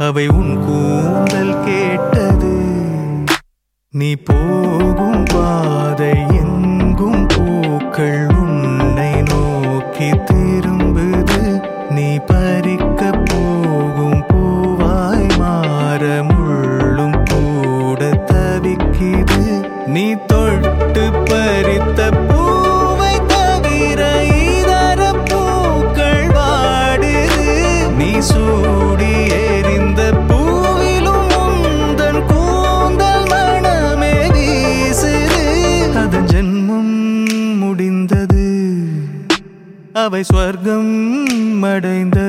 அவை உன் கூந்தல் கேட்டது. நீ போகும் பாதை எங்கும் பூக்கள் உன்னை நோக்கி திரும்புது. நீ பறிக்க போகும் பூவாய் மாற முள்ளும் கூட தவிக்குது. நீ தொட்டு பறித்த பூவை தவிர இதர பூக்கள் வாடுது. நீ சூடி எறிந்த பூவிலும் உந்தன் கூந்தல் மனமே வீசுது. அதன் ஜென்மம் முடிந்தது, அவை ஸ்வர்க்கம் அடைந்தது.